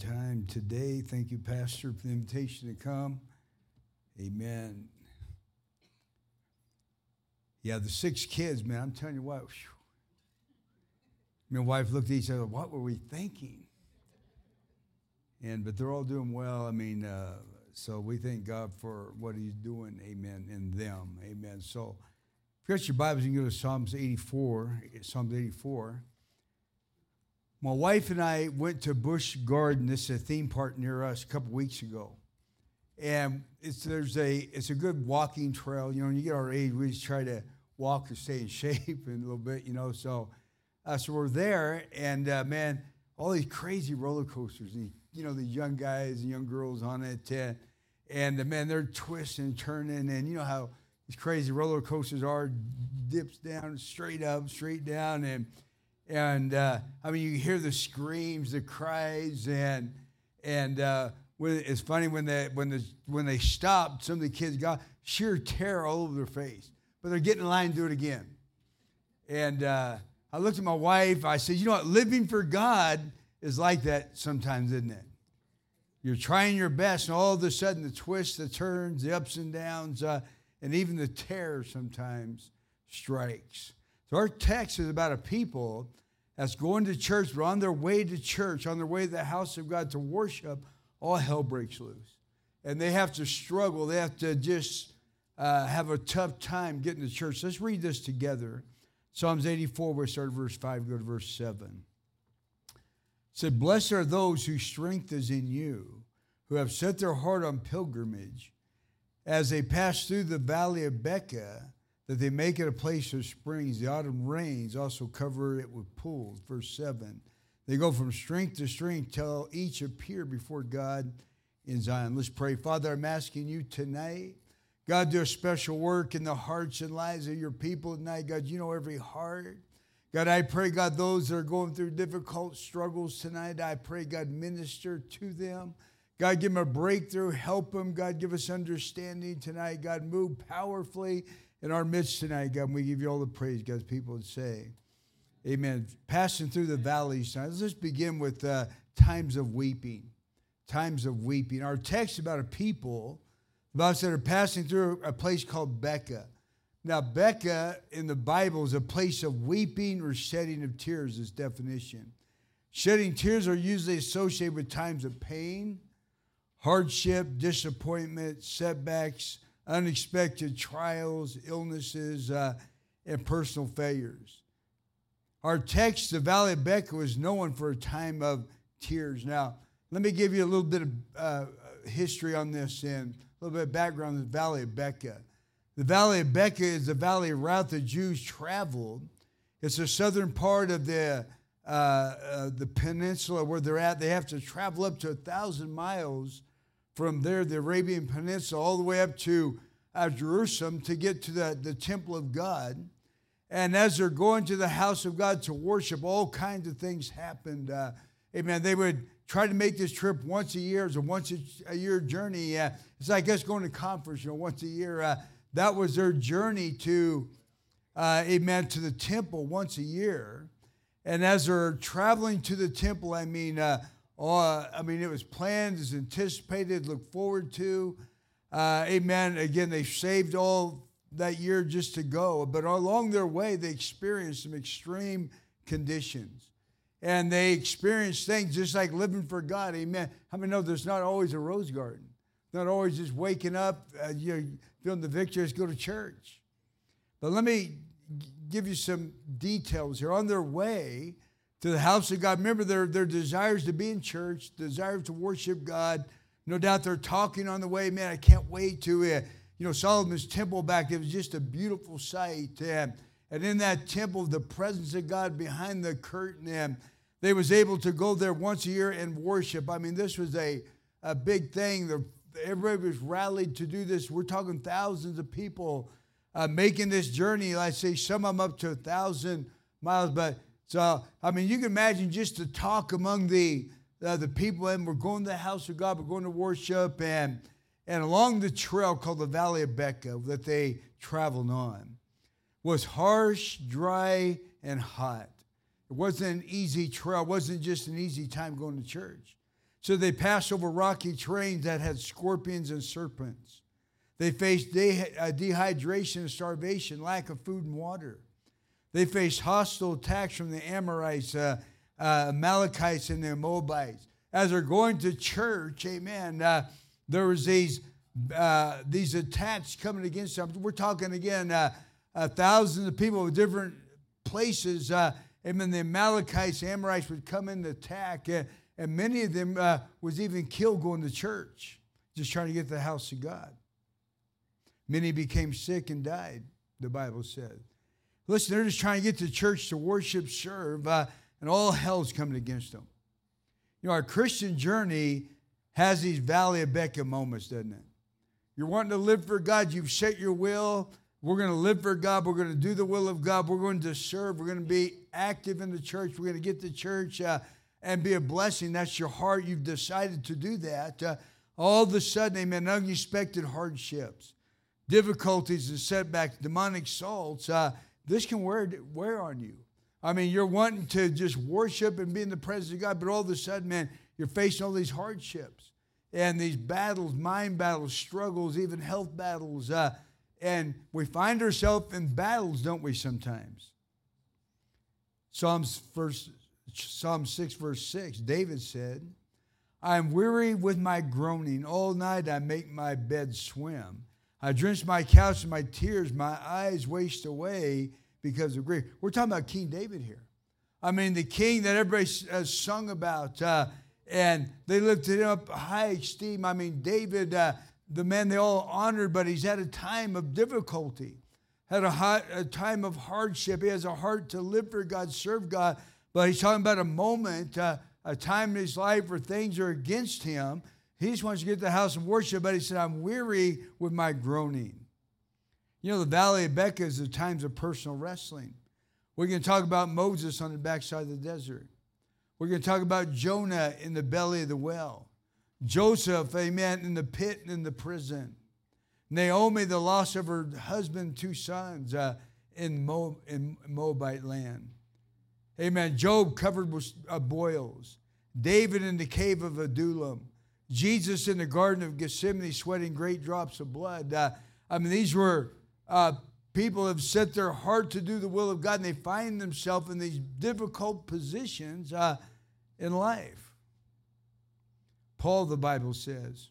time today. Thank you, Pastor, for the invitation to come. Amen. Yeah, the 6 kids, man, I'm telling you what. Whew. My wife looked at each other, what were we thinking? But they're all doing well. So we thank God for what he's doing, amen, in them. Amen. So if you got your Bibles, you can go to Psalms 84. Psalms 84. My wife and I went to Busch Garden. This is a theme park near us a couple weeks ago. And it's a good walking trail. You know, when you get our age, we just try to walk to stay in shape and a little bit, you know. So we're there, and man, all these crazy roller coasters. And, you know, the young guys and young girls on it. And man, they're twisting and turning. And you know how these crazy roller coasters are, dips down, straight up, straight down. And you hear the screams, the cries, and it's funny when they stopped, some of the kids got sheer terror all over their face. But they're getting in line to do it again. And I looked at my wife. I said, you know what? Living for God is like that sometimes, isn't it? You're trying your best, and all of a sudden the twists, the turns, the ups and downs, and even the terror sometimes strikes. So our text is about a people that's going to church, but on their way to church, on their way to the house of God to worship, all hell breaks loose. And they have to struggle. They have to just have a tough time getting to church. Let's read this together. Psalms 84, we start at verse 5, go to verse 7. It said, blessed are those whose strength is in you, who have set their heart on pilgrimage, as they pass through the valley of Becca, that they make it a place of springs. The autumn rains also cover it with pools. Verse 7. They go from strength to strength till each appear before God in Zion. Let's pray. Father, I'm asking you tonight, God, do a special work in the hearts and lives of your people tonight. God, you know every heart. God, I pray, God, those that are going through difficult struggles tonight, I pray, God, minister to them. God, give them a breakthrough. Help them. God, give us understanding tonight. God, move powerfully in our midst tonight, God. We give you all the praise, God's people would say. Amen. Passing through the valleys tonight. Let's just begin with times of weeping. Times of weeping. Our text is about a people, the Bible said, are passing through a place called Becca. Now, Becca in the Bible is a place of weeping or shedding of tears, this definition. Shedding tears are usually associated with times of pain, hardship, disappointment, setbacks, unexpected trials, illnesses, and personal failures. Our text, the Valley of Becca, was known for a time of tears. Now, let me give you a little bit of history on this and a little bit of background on the Valley of Becca. The Valley of Becca is the valley route the Jews traveled. It's the southern part of the peninsula where they're at. They have to travel up to 1,000 miles from there, the Arabian Peninsula, all the way up to Jerusalem to get to the temple of God. And as they're going to the house of God to worship, all kinds of things happened. Amen. They would try to make this trip once a year. It's a once-a-year journey. It's like us going to conference, once a year. That was their journey to, amen, to the temple once a year. And as they're traveling to the temple, it was planned, it was anticipated, looked forward to. Amen. Again, they saved all that year just to go. But along their way, they experienced some extreme conditions. And they experienced things just like living for God. Amen. How many know there's not always a rose garden? Not always just waking up, feeling the victory, just go to church. But let me give you some details here. On their way to the house of God, remember their desires to be in church, desire to worship God. No doubt they're talking on the way. Man, I can't wait to, Solomon's temple back there was just a beautiful sight. And in that temple, the presence of God behind the curtain, and they was able to go there once a year and worship. This was a big thing. Everybody was rallied to do this. We're talking thousands of people making this journey. I say some of them up to 1,000 miles. But so, you can imagine just to talk among the people, and we're going to the house of God, we're going to worship, and along the trail called the Valley of Becca that they traveled on was harsh, dry, and hot. It wasn't an easy trail. It wasn't just an easy time going to church. So they passed over rocky terrains that had scorpions and serpents. They faced dehydration and starvation, lack of food and water. They faced hostile attacks from the Amorites, Amalekites, and the Moabites. As they're going to church, amen, there was these attacks coming against them. We're talking again, thousands of people of different places. Amen. The Amalekites, the Amorites would come in to attack, and many of them was even killed going to church, just trying to get to the house of God. Many became sick and died, the Bible says. Listen, they're just trying to get to church to worship, serve, and all hell's coming against them. You know, our Christian journey has these Valley of Becca moments, doesn't it? You're wanting to live for God. You've set your will. We're going to live for God. We're going to do the will of God. We're going to serve. We're going to be active in the church. We're going to get to church and be a blessing. That's your heart. You've decided to do that. All of a sudden, amen, unexpected hardships, difficulties and setbacks, demonic assaults, this can wear on you. I mean, you're wanting to just worship and be in the presence of God, but all of a sudden, man, you're facing all these hardships and these battles, mind battles, struggles, even health battles. And we find ourselves in battles, don't we, sometimes? Psalm 6, verse 6, David said, I am weary with my groaning. All night I make my bed swim. I drench my couch in my tears. My eyes waste away because of grief. We're talking about King David here. I mean, the king that everybody has sung about, and they lifted him up high esteem. I mean, David, the man they all honored, but he's had a time of difficulty, had a time of hardship. He has a heart to live for God, serve God, but he's talking about a moment, a time in his life where things are against him. He just wants to get to the house and worship, but he said, I'm weary with my groaning. You know, the Valley of Becca is the times of personal wrestling. We're going to talk about Moses on the backside of the desert. We're going to talk about Jonah in the belly of the well. Joseph, amen, in the pit and in the prison. Naomi, the loss of her husband, 2 sons in Moabite land. Amen. Job covered with boils. David in the cave of Adullam. Jesus in the Garden of Gethsemane sweating great drops of blood. I mean, these were people who have set their heart to do the will of God, and they find themselves in these difficult positions in life. Paul, the Bible says,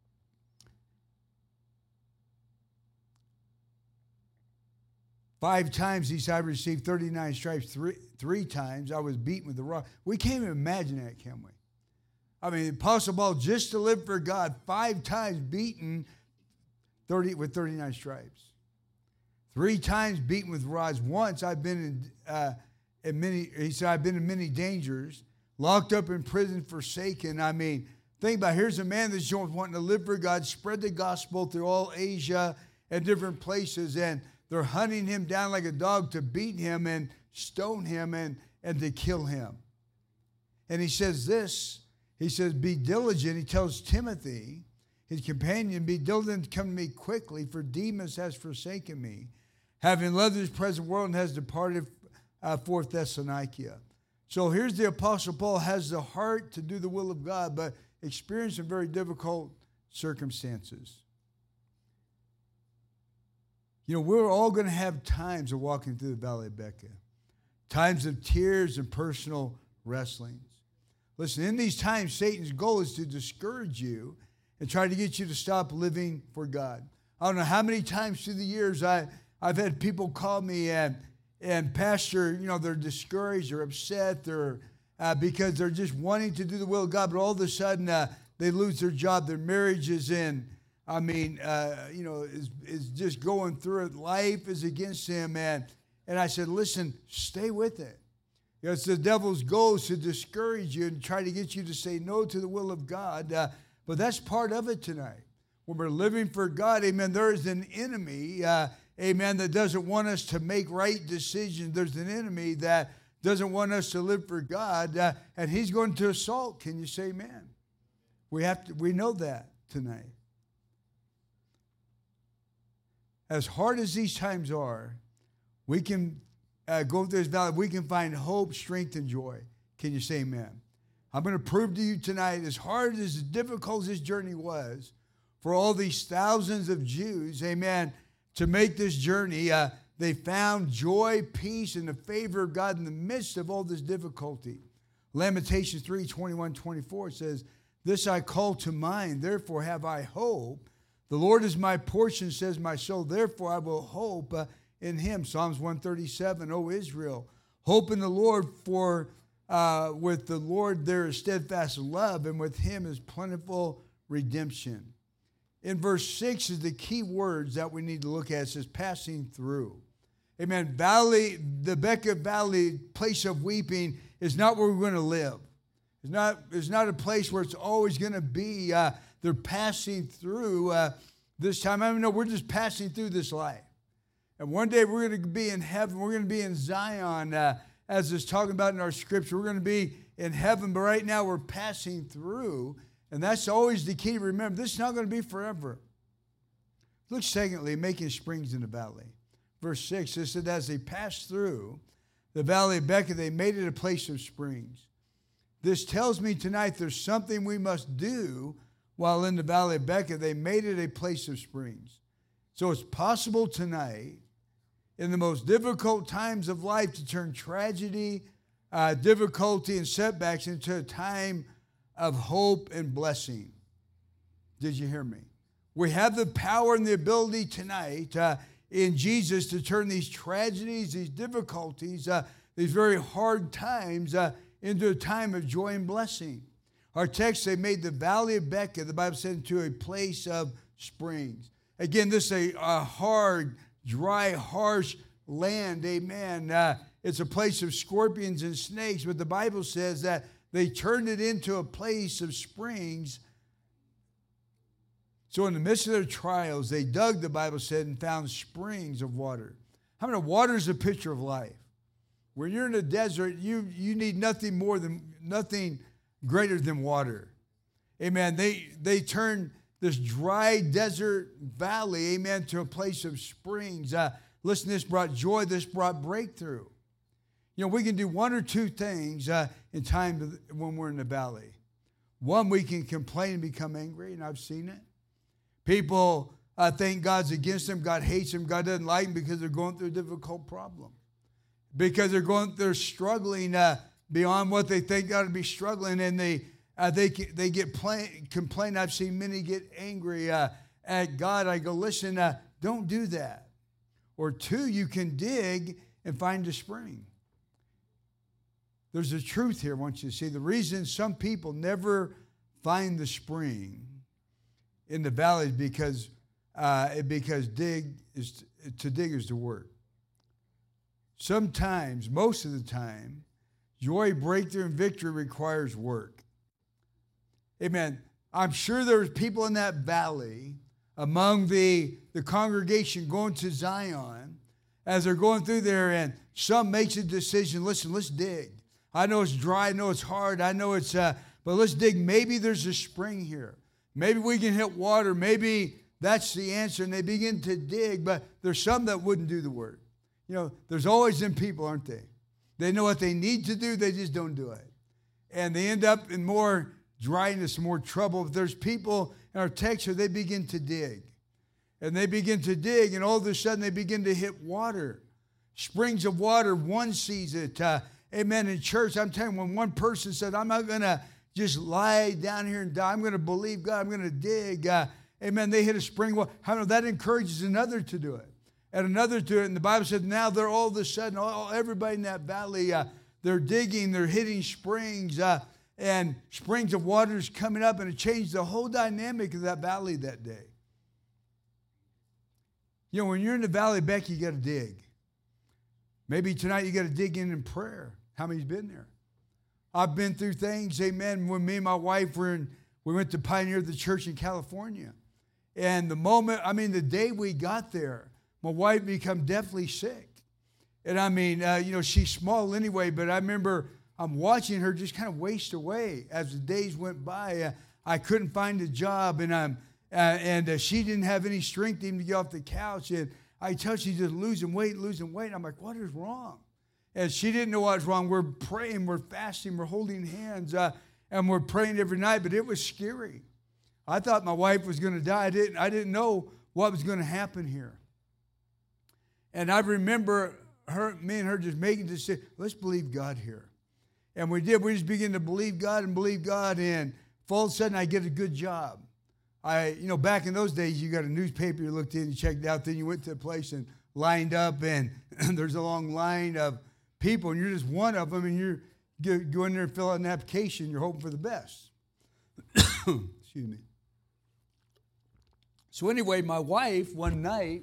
"5 times he said, I received 39 stripes. Three times I was beaten with a rod." We can't even imagine that, can we? I mean, the Apostle Paul, just to live for God, 5 times beaten with 39 stripes. 3 times beaten with rods. Once I've been in many dangers, locked up in prison, forsaken. I mean, think about it. Here's a man that's wanting to live for God, spread the gospel through all Asia and different places, and they're hunting him down like a dog to beat him and stone him and to kill him. And he says this, he says, be diligent. He tells Timothy, his companion, be diligent to come to me quickly, for Demas has forsaken me, having loved this present world, and has departed for Thessalonica. So here's the Apostle Paul, has the heart to do the will of God, but experiencing very difficult circumstances. You know, we're all going to have times of walking through the Valley of Becca, times of tears and personal wrestlings. Listen, in these times, Satan's goal is to discourage you and try to get you to stop living for God. I don't know how many times through the years I've had people call me and Pastor, you know, they're discouraged, they're upset, they're because they're just wanting to do the will of God, but all of a sudden they lose their job, their marriage is in. I mean, you know, is just going through it. Life is against him, and I said, listen, stay with it. You know, it's the devil's goal is to discourage you and try to get you to say no to the will of God. But that's part of it tonight. When we're living for God, amen, there is an enemy, amen, that doesn't want us to make right decisions. There's an enemy that doesn't want us to live for God, and he's going to assault. Can you say amen? We know that tonight. As hard as these times are, we can go through this valley. We can find hope, strength, and joy. Can you say amen? I'm going to prove to you tonight, as hard as difficult as this journey was, for all these thousands of Jews, amen, to make this journey, they found joy, peace, and the favor of God in the midst of all this difficulty. Lamentations 3:21-24 says, this I call to mind, therefore have I hope. The Lord is my portion, says my soul, therefore I will hope in him. Psalms 137, O Israel, hope in the Lord, for with the Lord there is steadfast love, and with him is plentiful redemption. In verse 6 is the key words that we need to look at. It says, passing through. Amen. Valley, the Becca Valley, place of weeping, is not where we're going to live. It's not a place where it's always going to be. They're passing through this time. I mean, no, we're just passing through this life. And one day we're going to be in heaven. We're going to be in Zion, as it's talking about in our scripture. We're going to be in heaven, but right now we're passing through. And that's always the key to remember. This is not going to be forever. Look, secondly, making springs in the valley. Verse 6, it said, as they passed through the valley of Becca, they made it a place of springs. This tells me tonight there's something we must do while in the valley of Becca. They made it a place of springs. So it's possible tonight, in the most difficult times of life, to turn tragedy, difficulty, and setbacks into a time of hope and blessing. Did you hear me? We have the power and the ability tonight in Jesus to turn these tragedies, these difficulties, these very hard times into a time of joy and blessing. Our text, they made the valley of Becca, the Bible said, into a place of springs. Again, this is a hard, dry, harsh land, amen. It's a place of scorpions and snakes, but the Bible says that they turned it into a place of springs. So in the midst of their trials, they dug, the Bible said, and found springs of water. How many water is a picture of life? When you're in the desert, you need nothing greater than water. Amen. They turned this dry desert valley, amen, to a place of springs. Listen, this brought joy. This brought breakthrough. You know, we can do one or two things in time when we're in the valley. One, we can complain and become angry, and I've seen it. People think God's against them. God hates them. God doesn't like them because they're going through a difficult problem. Because they're struggling beyond what they think ought to be struggling, and they complain. I've seen many get angry at God. I go, listen, don't do that. Or two, you can dig and find a spring. There's a truth here I want you to see. The reason some people never find the spring in the valley is because to dig is to work. Sometimes, most of the time, joy, breakthrough, and victory requires work. Amen. I'm sure there's people in that valley among the congregation going to Zion as they're going through there, and some makes a decision, listen, let's dig. I know it's dry, I know it's hard, I know it's, but let's dig. Maybe there's a spring here. Maybe we can hit water. Maybe that's the answer, and they begin to dig, but there's some that wouldn't do the work. You know, there's always them people, aren't they? They know what they need to do, they just don't do it. And they end up in more dryness, more trouble. If there's people in our text here, they begin to dig. And they begin to dig, and all of a sudden they begin to hit water. Springs of water, one sees it. Amen. In church, I'm telling you, when one person said, I'm not going to just lie down here and die. I'm going to believe God. I'm going to dig. Amen. They hit a spring. Well, how many that encourages another to do it? And another to do it. And the Bible said now they're all of a sudden, everybody in that valley, they're digging, they're hitting springs, and springs of water is coming up, and it changed the whole dynamic of that valley that day. You know, when you're in the valley, Becky, you got to dig. Maybe tonight you got to dig in prayer. How many's been there? I've been through things, amen. When me and my wife we went to pioneer the church in California. And the day we got there, my wife became deathly sick. And she's small anyway, but I remember I'm watching her just kind of waste away as the days went by. I couldn't find a job, and she didn't have any strength even to get off the couch. And I tell her she's just losing weight. I'm like, what is wrong? And she didn't know what was wrong. We're praying, we're fasting, we're holding hands. and we're praying every night, but it was scary. I thought my wife was going to die. I didn't know what was going to happen here. And I remember me and her just making this decision, let's believe God here. And we did. We just began to believe God, and all of a sudden I get a good job. Back in those days, you got a newspaper, you looked in, you checked out, then you went to a place and lined up, and there's a long line of people, and you're just one of them, and you're go in there and fill out an application, you're hoping for the best. Excuse me. So anyway, my wife, one night,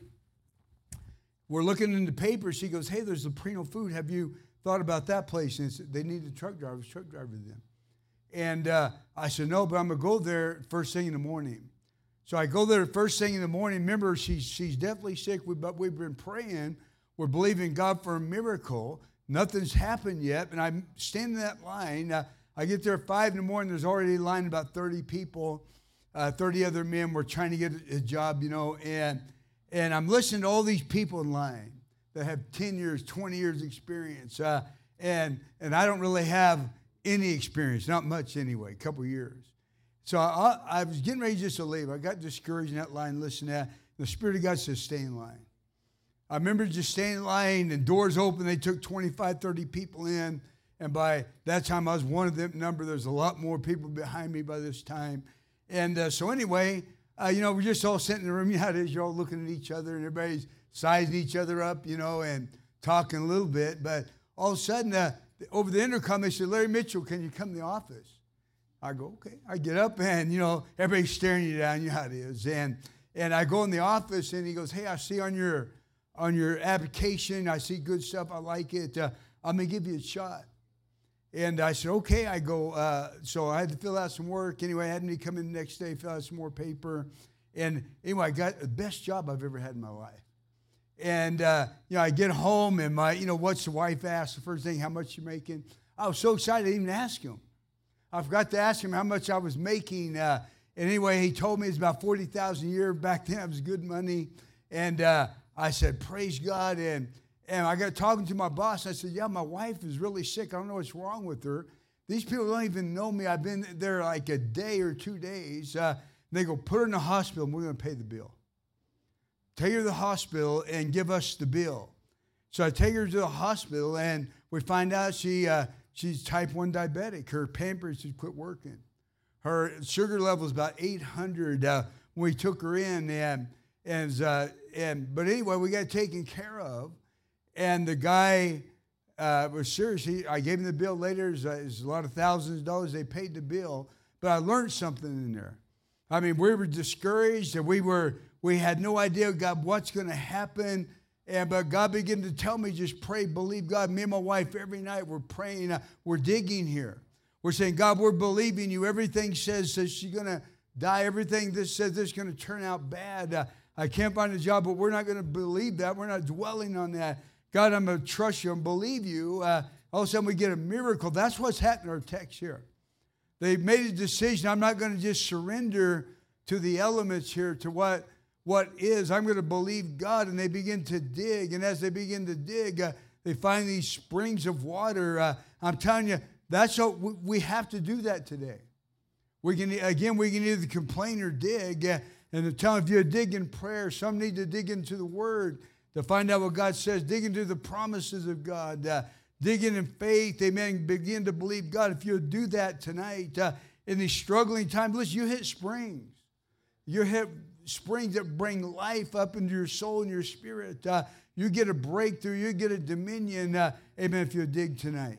we're looking in the paper, she goes, hey, there's Leprino Food, have you thought about that place? And they need a truck driver then. And I said, no, but I'm going to go there first thing in the morning. So I go there first thing in the morning. Remember, she's definitely sick, but we've been praying. We're believing God for a miracle. Nothing's happened yet. And I'm standing in that line. I get there at 5 in the morning. There's already a line of about 30 people, 30 other men. We're trying to get a job, and I'm listening to all these people in line that have 10 years, 20 years experience. And I don't really have any experience, not much anyway, a couple years. So I was getting ready just to leave. I got discouraged in that line, listening to that. The Spirit of God says, stay in line. I remember just staying in line, and doors open. They took 25, 30 people in. And by that time, I was one of them number. There's a lot more people behind me by this time. And so anyway, we're just all sitting in the room. You know how it is. You're all looking at each other, and everybody's sizing each other up, and talking a little bit. But all of a sudden, over the intercom, they said, Larry Mitchell, can you come to the office? I go, okay. I get up, and, everybody's staring you down. You know how it is. And I go in the office, and he goes, hey, I see on your application, I see good stuff. I like it. I'm going to give you a shot. And I said, okay. I go, so I had to fill out some work. Anyway, I had me come in the next day, fill out some more paper. And anyway, I got the best job I've ever had in my life. And, I get home, and what's the wife asked? The first thing, how much you making? I was so excited I didn't even ask him. I forgot to ask him how much I was making. And anyway, he told me it's about $40,000 a year. Back then, it was good money. And I said, praise God. And I got talking to my boss. I said, yeah, my wife is really sick. I don't know what's wrong with her. These people don't even know me. I've been there like a day or 2 days. They go, put her in the hospital, and we're going to pay the bill. Take her to the hospital and give us the bill. So I take her to the hospital, and we find out she's type 1 diabetic. Her pancreas has quit working. Her sugar level is about 800 when we took her in. But anyway, we got taken care of. And the guy was serious. I gave him the bill later. It's a lot of thousands of dollars. They paid the bill. But I learned something in there. I mean, we were discouraged, and we had no idea, God, what's going to happen. But God began to tell me, just pray, believe God. Me and my wife, every night, we're praying. We're digging here. We're saying, God, we're believing you. Everything says that she's going to die. Everything this says this is going to turn out bad. I can't find a job, but we're not going to believe that. We're not dwelling on that. God, I'm going to trust you and believe you. All of a sudden, we get a miracle. That's what's happened in our text here. They made a decision. I'm not going to just surrender to the elements here, to what is. I'm going to believe God. And they begin to dig. And as they begin to dig, they find these springs of water. I'm telling you, that's what we have to do that today. We can either complain or dig. And I'm telling you, if you dig in prayer, some need to dig into the Word to find out what God says. Dig into the promises of God. Dig in faith. Amen. Begin to believe God. If you'll do that tonight in these struggling times, listen, you hit springs. You hit springs that bring life up into your soul and your spirit. You get a breakthrough. You get a dominion. Amen. If you dig tonight.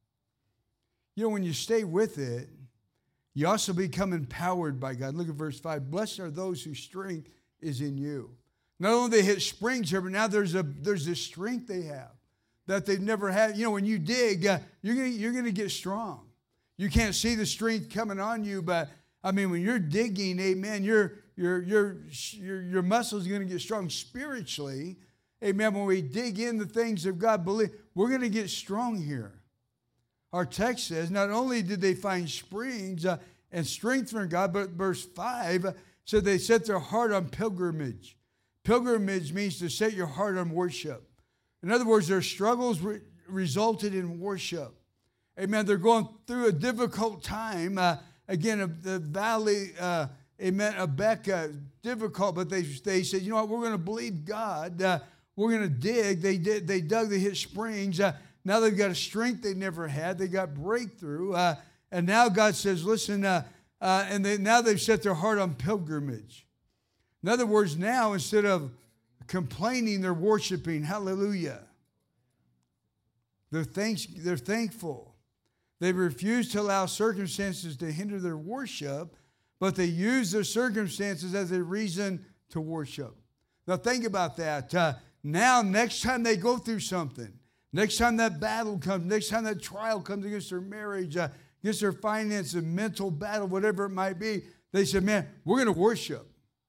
When you stay with it, you also become empowered by God. Look at verse 5. Blessed are those whose strength is in you. Not only they hit springs here, but now there's this strength they have that they've never had. When you dig, you're gonna get strong. You can't see the strength coming on you, but when you're digging, amen, your muscles are gonna get strong spiritually. Amen. When we dig in the things of God, we're gonna get strong here. Our text says, not only did they find springs and strength from God, but verse 5 said they set their heart on pilgrimage. Pilgrimage means to set your heart on worship. In other words, their struggles resulted in worship. Amen. They're going through a difficult time. Again, the valley, amen, of Becca, difficult, but they said, you know what, we're going to believe God. We're going to dig. They dug, they hit springs. Now they've got a strength they never had. They got breakthrough. And now God says, listen, now they've set their heart on pilgrimage. In other words, now instead of complaining, they're worshiping. Hallelujah. They're thankful. They refuse to allow circumstances to hinder their worship, but they use their circumstances as a reason to worship. Now think about that. Now, next time they go through something, next time that battle comes, next time that trial comes against their marriage, against their finances, mental battle, whatever it might be, they said, man, we're going to worship.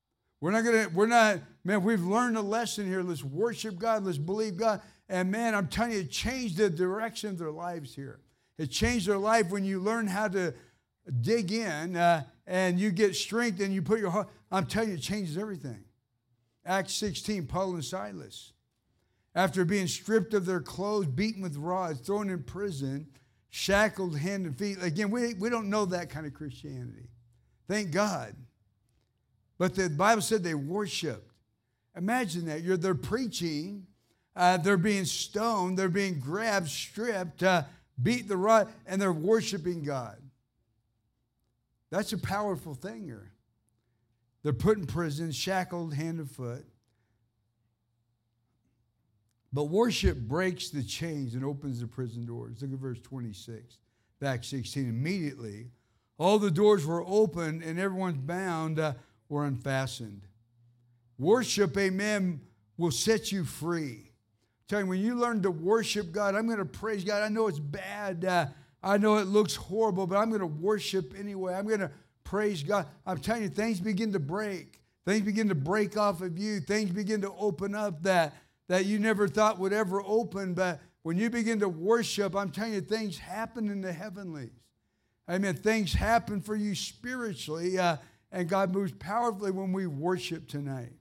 Man, we've learned a lesson here. Let's worship God. Let's believe God. And man, I'm telling you, it changed the direction of their lives here. It changed their life when you learn how to dig in and you get strength and you put your heart. I'm telling you, it changes everything. Acts 16, Paul and Silas, after being stripped of their clothes, beaten with rods, thrown in prison, shackled hand and feet. Again, we don't know that kind of Christianity. Thank God. But the Bible said they worshiped. Imagine that. They're preaching. They're being stoned. They're being grabbed, stripped, beat the rod, and they're worshiping God. That's a powerful thing here. They're put in prison, shackled hand and foot. But worship breaks the chains and opens the prison doors. Look at verse 26, Acts 16. Immediately, all the doors were opened and everyone's bound were unfastened. Worship, amen, will set you free. I'm telling you, when you learn to worship God, I'm going to praise God. I know it's bad. I know it looks horrible, but I'm going to worship anyway. I'm going to praise God. I'm telling you, things begin to break. Things begin to break off of you. Things begin to open up that you never thought would ever open. But when you begin to worship, I'm telling you, things happen in the heavenlies. Amen. Things happen for you spiritually, and God moves powerfully when we worship tonight.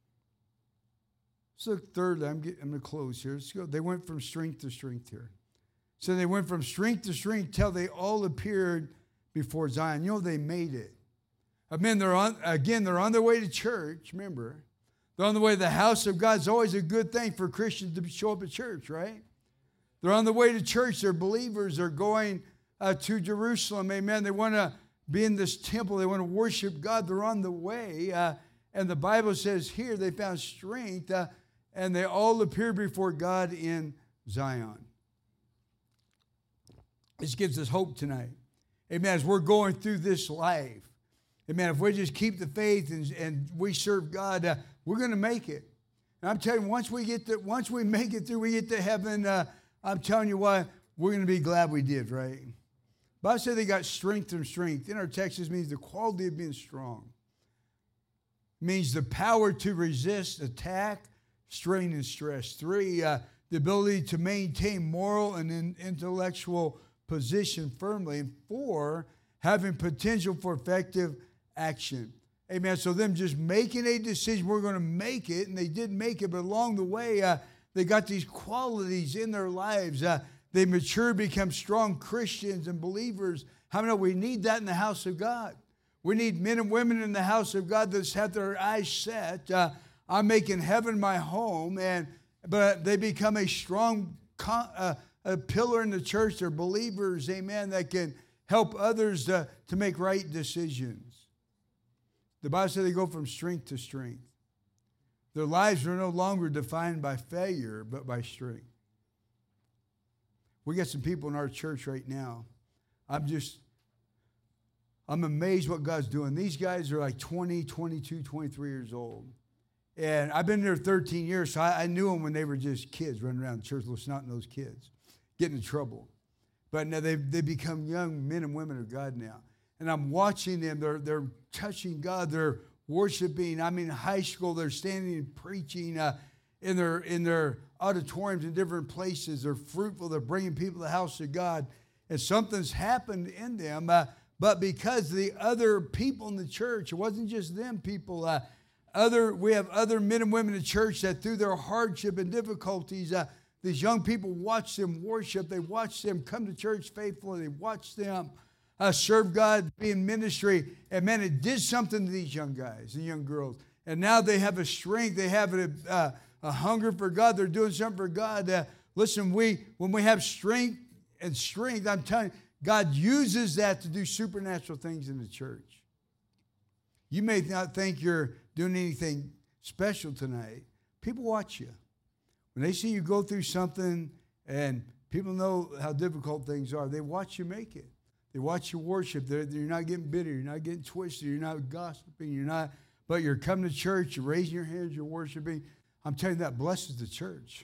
So thirdly, I'm going to close here. Let's go. They went from strength to strength here. So they went from strength to strength till they all appeared before Zion. You know, they made it. Amen. They're on their way to church. Remember, they're on the way to the house of God. It's always a good thing for Christians to show up at church, right? They're on the way to church. They're believers. They're going to Jerusalem. Amen. They want to be in this temple. They want to worship God. They're on the way. And the Bible says here they found strength and they all appeared before God in Zion. This gives us hope tonight. Amen. As we're going through this life, amen, if we just keep the faith and we serve God, we're going to make it. And I'm telling you, once we make it through, we get to heaven, I'm telling you what, we're going to be glad we did, right? Bible said they got strength from strength. In our text, this means the quality of being strong. It means the power to resist attack, strain, and stress. 3, the ability to maintain moral and intellectual position firmly. And 4, having potential for effective action. Amen. So them just making a decision, we're going to make it, and they did make it, but along the way, they got these qualities in their lives. They mature, become strong Christians and believers. How many know we need that in the house of God? We need men and women in the house of God that have their eyes set. I'm making heaven my home, but they become a strong a pillar in the church. They're believers, amen, that can help others to make right decisions. The Bible says they go from strength to strength. Their lives are no longer defined by failure, but by strength. We got some people in our church right now. I'm amazed what God's doing. These guys are like 20, 22, 23 years old. And I've been there 13 years, so I knew them when they were just kids running around the church, snot-nosed kids, getting in trouble. But now they've become young men and women of God now. And I'm watching them. They're touching God. They're worshiping. I'm in high school. They're standing and preaching in their auditoriums in different places. They're fruitful. They're bringing people to the house of God. And something's happened in them. But because the other people in the church, it wasn't just them people. We have other men and women in the church that through their hardship and difficulties, these young people watch them worship. They watch them come to church faithfully. They watch them serve God, be in ministry. And man, it did something to these young guys and young girls. And now they have a strength. They have a hunger for God. They're doing something for God. Listen, when we have strength, I'm telling you, God uses that to do supernatural things in the church. You may not think you're doing anything special tonight. People watch you. When they see you go through something and people know how difficult things are, they watch you make it. They watch you worship. You're not getting bitter. You're not getting twisted. You're not gossiping. But you're coming to church. You're raising your hands. You're worshiping. I'm telling you, that blesses the church.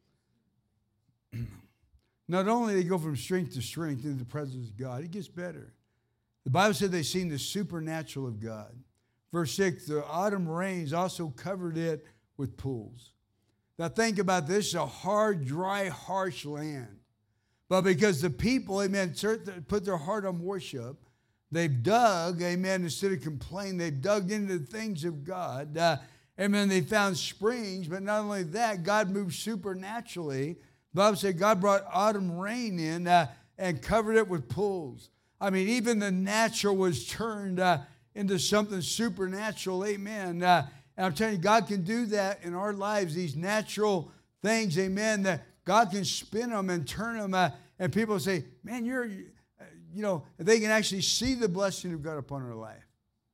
Not only they go from strength to strength into the presence of God, it gets better. The Bible said they seen the supernatural of God. Verse 6, the autumn rains also covered it with pools. Now think about this, a hard, dry, harsh land. But because the people, amen, put their heart on worship, they've dug, amen, instead of complaining, they've dug into the things of God. Amen, they found springs, but not only that, God moved supernaturally. The Bible said God brought autumn rain in and covered it with pools. I mean, even the natural was turned into something supernatural. Amen. And I'm telling you, God can do that in our lives, these natural things, amen, that God can spin them and turn them. And people say, man, they can actually see the blessing of God upon our life.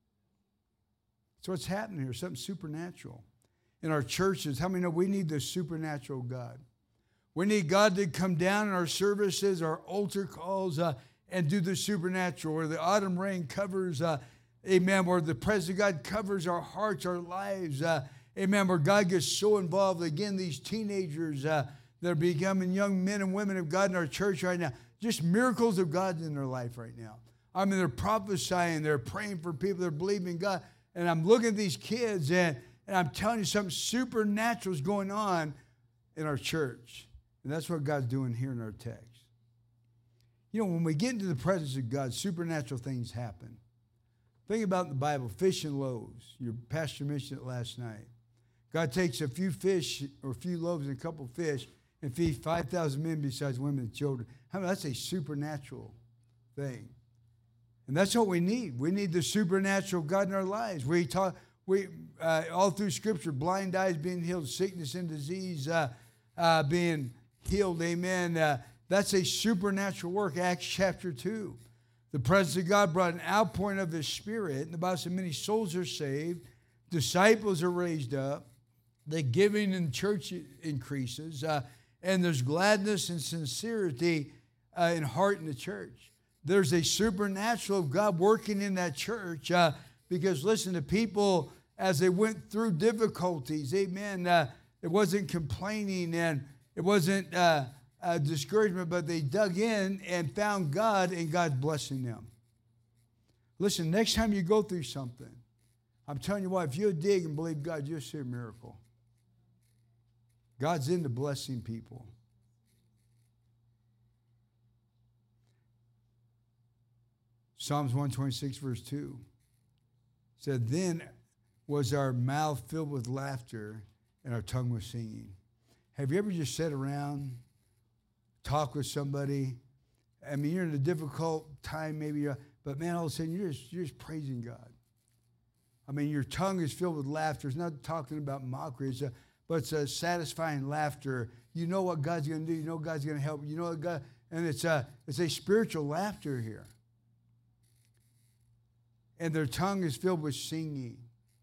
So what's happening here? Something supernatural. In our churches, how many know we need the supernatural God? We need God to come down in our services, our altar calls, and do the supernatural, where the autumn rain covers, amen, where the presence of God covers our hearts, our lives, amen, where God gets so involved. Again, these teenagers that are becoming young men and women of God in our church right now, just miracles of God in their life right now. I mean, they're prophesying, they're praying for people, they're believing God. And I'm looking at these kids, and I'm telling you, something supernatural is going on in our church. And that's what God's doing here in our text. You know, when we get into the presence of God, supernatural things happen. Think about the Bible, fish and loaves. Your pastor mentioned it last night. God takes a few fish or a few loaves and a couple of fish and feeds 5,000 men besides women and children. I mean, that's a supernatural thing. And that's what we need. We need the supernatural God in our lives. All through Scripture, blind eyes being healed, sickness and disease being healed, amen. That's a supernatural work, Acts chapter 2. The presence of God brought an outpouring of His Spirit. And the Bible said many souls are saved, disciples are raised up, the giving in church increases, and there's gladness and sincerity in heart in the church. There's a supernatural of God working in that church because, listen, the people, as they went through difficulties, amen, it wasn't complaining and it wasn't discouragement, but they dug in and found God, and God's blessing them. Listen, next time you go through something, I'm telling you what, if you'll dig and believe God, you'll see a miracle. God's into blessing people. Psalms 126, verse 2 said, then was our mouth filled with laughter and our tongue was singing. Have you ever just sat around, talk with somebody? I mean, you're in a difficult time, maybe, but man, all of a sudden you're just praising God. I mean, your tongue is filled with laughter. It's not talking about mockery, but it's a satisfying laughter. You know what God's going to do. You know God's going to help. You know what God, and it's a spiritual laughter here. And their tongue is filled with singing.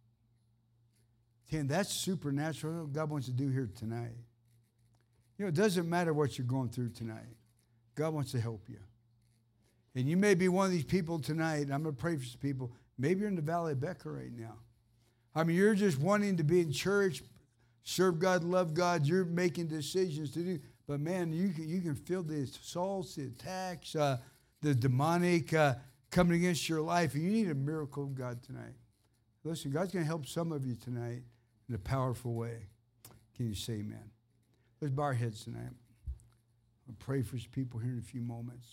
And that's supernatural. What God wants to do here tonight. You know, it doesn't matter what you're going through tonight. God wants to help you. And you may be one of these people tonight, and I'm going to pray for some people. Maybe you're in the Valley of Becca right now. I mean, you're just wanting to be in church, serve God, love God. You're making decisions to do. But, man, you can feel the assaults, the attacks, the demonic coming against your life. And you need a miracle of God tonight. Listen, God's going to help some of you tonight in a powerful way. Can you say amen? Let's bow our heads tonight. I'll pray for some people here in a few moments.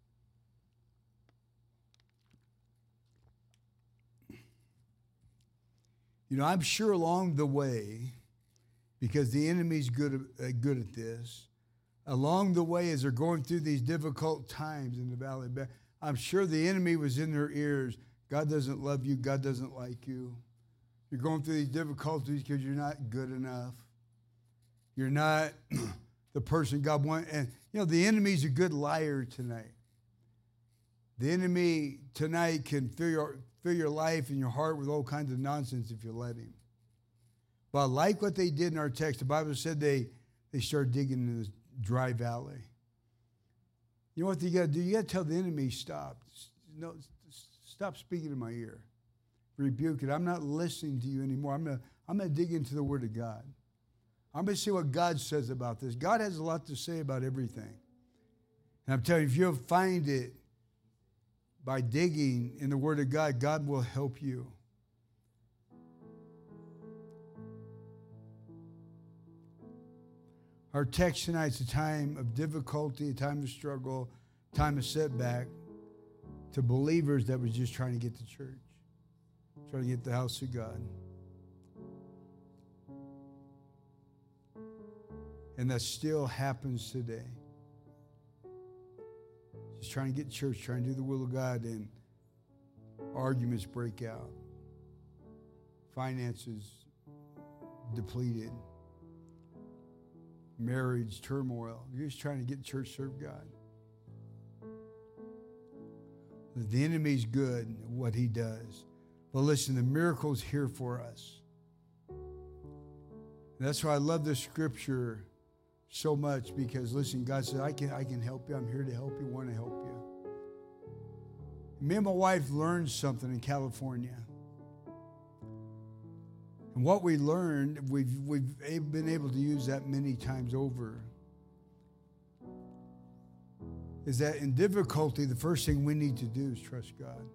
You know, I'm sure along the way, because the enemy's good at this, along the way as they're going through these difficult times in the valley. I'm sure the enemy was in their ears. God doesn't love you. God doesn't like you. You're going through these difficulties because you're not good enough. You're not the person God wants. And, the enemy's a good liar tonight. The enemy tonight can fill your life and your heart with all kinds of nonsense if you let him. But like what they did in our text, the Bible said they started digging in this dry valley. You know what you got to do? You got to tell the enemy, stop. No, stop speaking in my ear. Rebuke it. I'm not listening to you anymore. I'm going to dig into the Word of God. I'm going to see what God says about this. God has a lot to say about everything. And I'm telling you, if you'll find it by digging in the Word of God, God will help you. Our text tonight is a time of difficulty, a time of struggle, a time of setback to believers that was just trying to get to church, trying to get the house of God. And that still happens today. Just trying to get to church, trying to do the will of God, and arguments break out. Finances depleted. Marriage turmoil. You're just trying to get to church, serve God. The enemy's good at what he does. But listen, the miracle's here for us. And that's why I love this scripture so much, because listen, God said, I can help you. I'm here to help you, want to help you. Me and my wife learned something in California. And what we learned, we've been able to use that many times over, is that in difficulty, the first thing we need to do is trust God.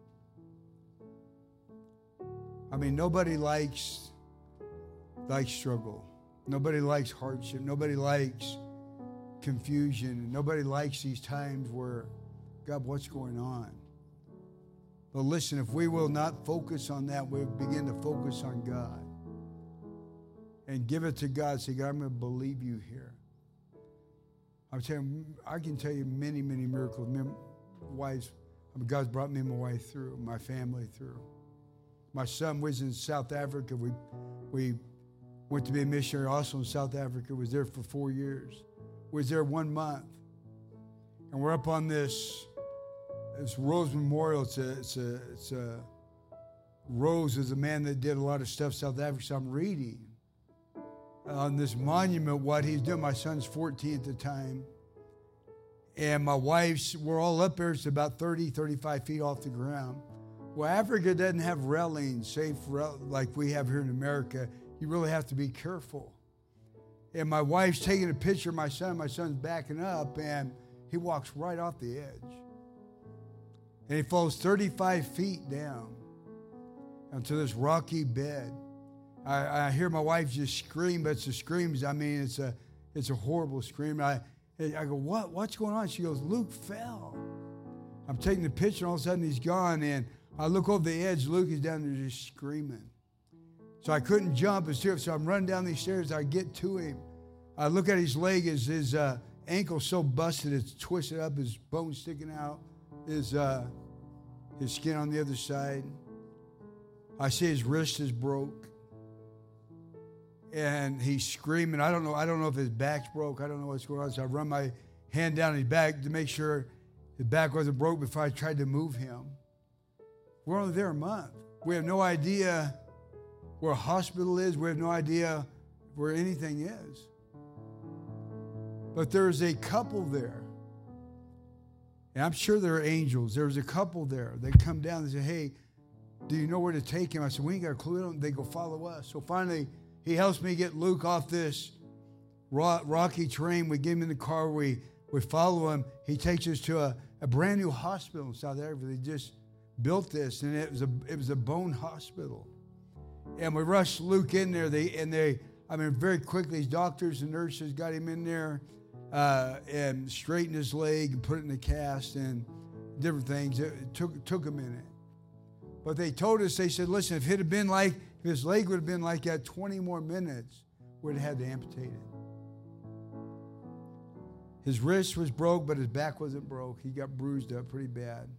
I mean, nobody likes struggle. Nobody likes hardship. Nobody likes confusion. Nobody likes these times where, God, what's going on? But listen, if we will not focus on that, we'll begin to focus on God. And give it to God. Say, God, I'm going to believe you here. I'm telling you, I can tell you many, many miracles. God's brought me and my wife through, my family through. My son was in South Africa. We went to be a missionary also in South Africa. Was there for 4 years. Was there 1 month. And we're up on this Rose Memorial. Rose is a man that did a lot of stuff in South Africa. So I'm reading on this monument what he's doing. My son's 14 at the time. And my wife's, we're all up there. It's about 30, 35 feet off the ground. Well, Africa doesn't have railings, like we have here in America. You really have to be careful. And my wife's taking a picture of my son. My son's backing up, and he walks right off the edge. And he falls 35 feet down onto this rocky bed. I hear my wife just scream, but it's a scream. I mean, it's a horrible scream. I go, what's going on? She goes, Luke fell. I'm taking the picture, and all of a sudden he's gone. And I look over the edge. Luke is down there just screaming. So I couldn't jump. So I'm running down these stairs. I get to him. I look at his leg. His ankle's so busted, it's twisted up. His bone's sticking out. His skin on the other side. I see his wrist is broke. And he's screaming. I don't know if his back's broke. I don't know what's going on. So I run my hand down his back to make sure his back wasn't broke before I tried to move him. We're only there a month. We have no idea where a hospital is. We have no idea where anything is. But there's a couple there. And I'm sure there are angels. There's a couple there. They come down and say, hey, do you know where to take him? I said, we ain't got a clue. They go, follow us. So finally, he helps me get Luke off this rocky terrain. We get him in the car. We follow him. He takes us to a brand new hospital in South Africa. They just built this, and it was a bone hospital. And we rushed Luke in there. Very quickly, doctors and nurses got him in there and straightened his leg and put it in a cast and different things. It took a minute. But they told us, they said, listen, if his leg would have been like that 20 more minutes, we'd have had to amputate it. His wrist was broke, but his back wasn't broke. He got bruised up pretty bad.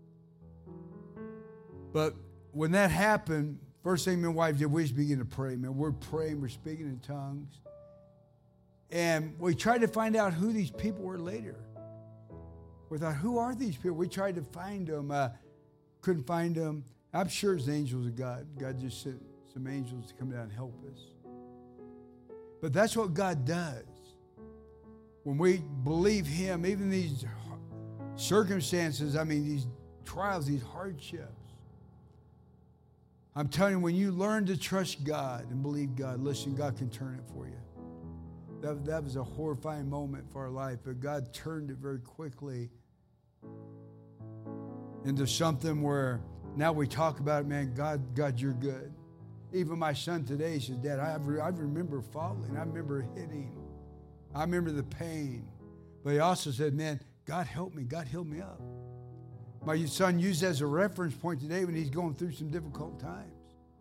But when that happened, first thing my wife did, we just began to pray. Man, we're praying, we're speaking in tongues. And we tried to find out who these people were later. We thought, who are these people? We tried to find them. Couldn't find them. I'm sure it's the angels of God. God just sent some angels to come down and help us. But that's what God does. When we believe Him, even these circumstances, these trials, these hardships. I'm telling you, when you learn to trust God and believe God, listen, God can turn it for you. That was a horrifying moment for our life, but God turned it very quickly into something where now we talk about it, man, God, you're good. Even my son today says, Dad, I remember falling. I remember hitting. I remember the pain. But he also said, man, God helped me. God healed me up. My son used it as a reference point today when he's going through some difficult times.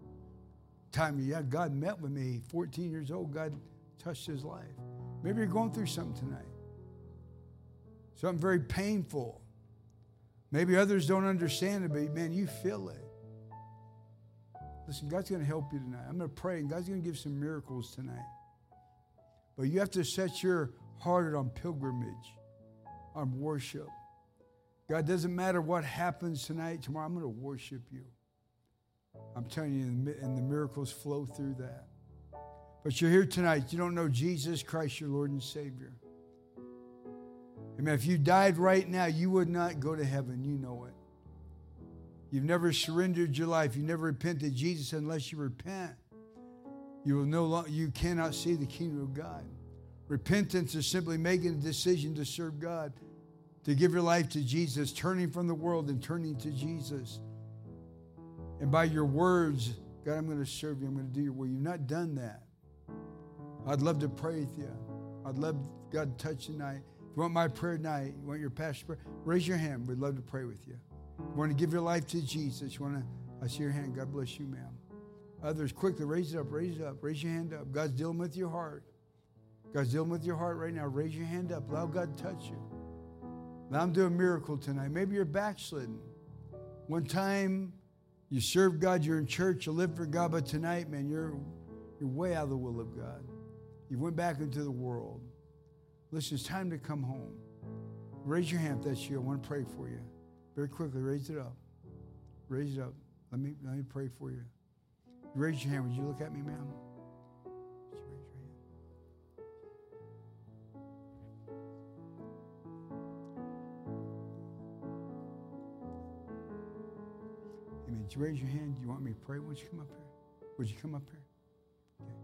God met with me. 14 years old, God touched his life. Maybe you're going through something tonight. Something very painful. Maybe others don't understand it, but man, you feel it. Listen, God's going to help you tonight. I'm going to pray, and God's going to give some miracles tonight. But you have to set your heart on pilgrimage, on worship. God, doesn't matter what happens tonight, tomorrow, I'm going to worship you. I'm telling you, and the miracles flow through that. But you're here tonight. You don't know Jesus Christ, your Lord and Savior. Amen. If you died right now, you would not go to heaven. You know it. You've never surrendered your life. You never repented Jesus. Unless you repent, you cannot see the kingdom of God. Repentance is simply making a decision to serve God, to give your life to Jesus, turning from the world and turning to Jesus. And by your words, God, I'm going to serve you. I'm going to do your will. You've not done that. I'd love to pray with you. I'd love God to touch tonight. If you want my prayer tonight, you want your pastor's prayer, raise your hand. We'd love to pray with you. You want to give your life to Jesus. I see your hand. God bless you, ma'am. Others, quickly, raise it up, raise it up. Raise your hand up. God's dealing with your heart. God's dealing with your heart right now. Raise your hand up. Allow God to touch you. Now I'm doing a miracle tonight. Maybe you're backslidden. One time you served God, you're in church, you live for God, but tonight, man, you're way out of the will of God. You went back into the world. Listen, it's time to come home. Raise your hand if that's you. I want to pray for you. Very quickly, raise it up. Raise it up. Let me pray for you. Raise your hand. Would you look at me, ma'am? Would you raise your hand? Amen. Did you raise your hand? Do you want me to pray? Would you come up here? Would you come up here? Okay.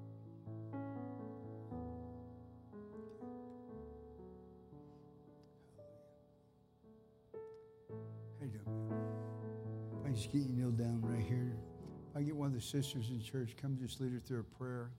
How you doing, man? If I just get you kneel down right here. If I get one of the sisters in church, come just lead her through a prayer.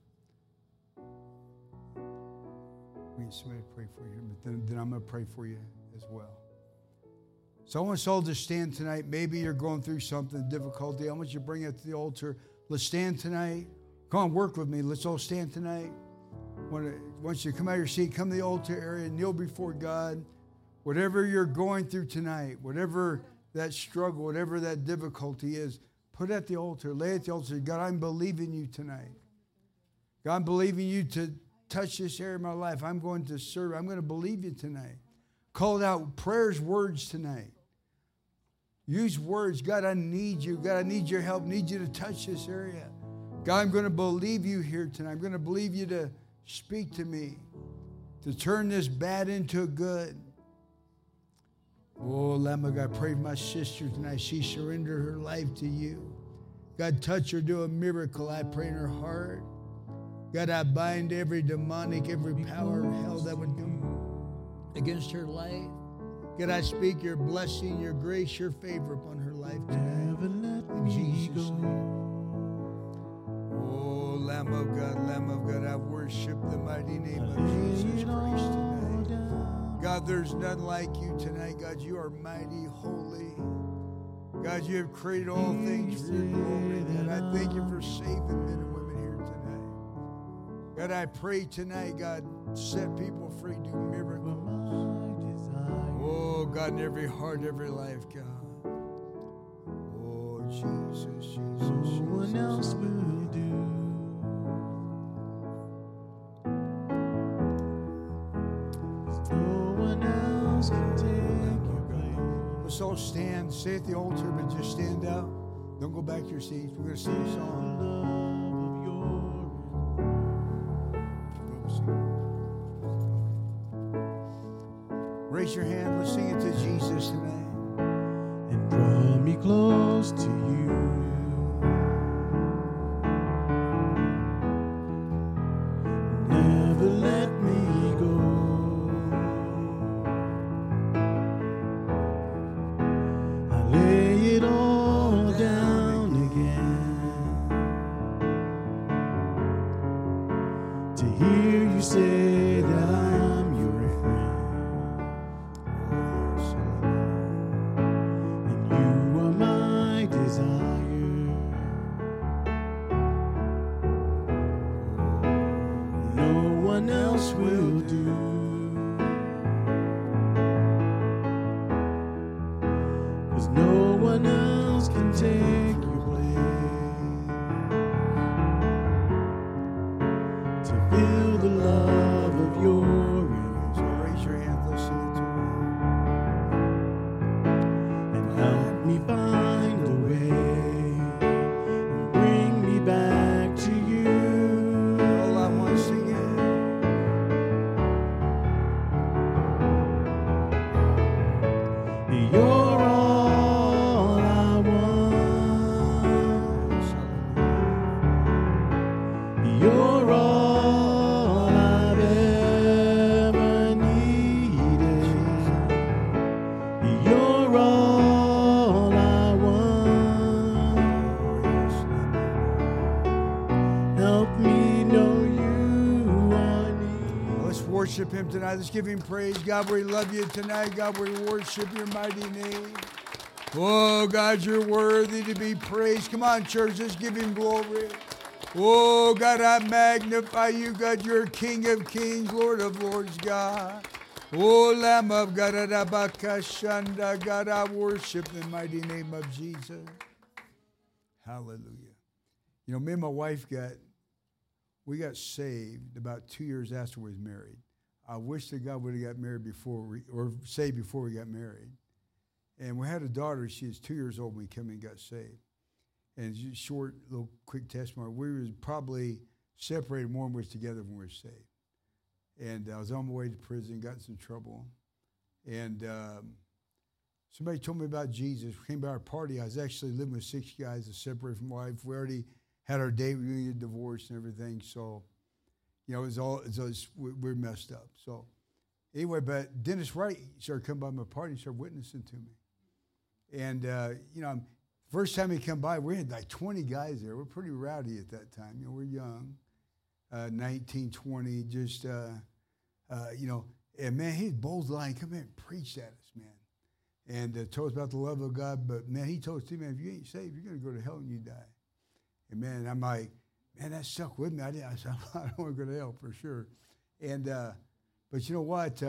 We need somebody to pray for you, but then I'm going to pray for you as well. So I want us all to stand tonight. Maybe you're going through something, difficulty. I want you to bring it to the altar. Let's stand tonight. Come on, work with me. Let's all stand tonight. Once you come out of your seat, come to the altar area, kneel before God. Whatever you're going through tonight, whatever that struggle, whatever that difficulty is, put it at the altar. Lay it at the altar. God, I'm believing you tonight. God, I'm believing you to touch this area of my life. I'm going to serve. I'm going to believe you tonight. Call it out. Prayers, words tonight. Use words. God, I need you. God, I need your help. I need you to touch this area. God, I'm going to believe you here tonight. I'm going to believe you to speak to me, to turn this bad into a good. Oh, Lamb of God, pray for my sister tonight. She surrendered her life to you. God, touch her, do a miracle. I pray in her heart. God, I bind every demonic, every power of hell that would come against her life. God, I speak your blessing, your grace, your favor upon her life tonight. In Jesus' name. Oh, Lamb of God, I worship the mighty name of Jesus Christ tonight. God, there's none like you tonight. God, you are mighty, holy. God, you have created all things for your glory. God, I thank you for saving men and women here tonight. God, I pray tonight, God, set people free, do miracles. God, in every heart, every life, God. Oh, Jesus, Jesus, Jesus. No one else will do. No one else can take your place. Let's all stand. Stay at the altar, but just stand up. Don't go back to your seats. We're going to sing a song. Raise your hand. Let's sing it to Jesus tonight. And draw me close to you. Never let me go. I lay it all down again to hear you say that I'm your friend, and you are my desire. No one else will do. 'Cause no one else can take your place. To feel the love of your ears. So raise your hand. Let's sing it to Him. And help me find a way and bring me back to you. All I want to sing it. You're all I want. You're all I've ever needed. You're all I want. Help me know you I need. Let's worship Him tonight. Let's give Him praise. God, we love you tonight. God, we worship your mighty name. Oh, God, you're worthy to be praised. Come on, church. Let's give Him glory. Oh, God, I magnify you. God, you're King of kings, Lord of lords, God. Oh, Lamb of God, Adabakashanda. God, I worship the mighty name of Jesus. Hallelujah. You know, me and my wife we got saved about 2 years after we was married. I wish that God would have got married or saved before we got married. And we had a daughter. She was 2 years old when we came and got saved. And just short, little quick testimony. We was probably separated more than we was together when we were saved. And I was on my way to prison, got in some trouble. And somebody told me about Jesus. We came by our party. I was actually living with 6 guys that separated from my wife. We already had our date reunion, divorce, and everything. So, you know, we're messed up. So, anyway, but Dennis Wright started coming by my party and started witnessing to me. And, you know, first time he come by, we had like 20 guys there. We're pretty rowdy at that time. You know, we're young, 19, 20, just, you know. And, man, he had bold line. Come in and preach at us, man. And told us about the love of God. But, man, he told us, too, man, if you ain't saved, you're going to go to hell and you die. And, man, I'm like, man, that stuck with me. I said, I don't want to go to hell for sure. And, but you know what?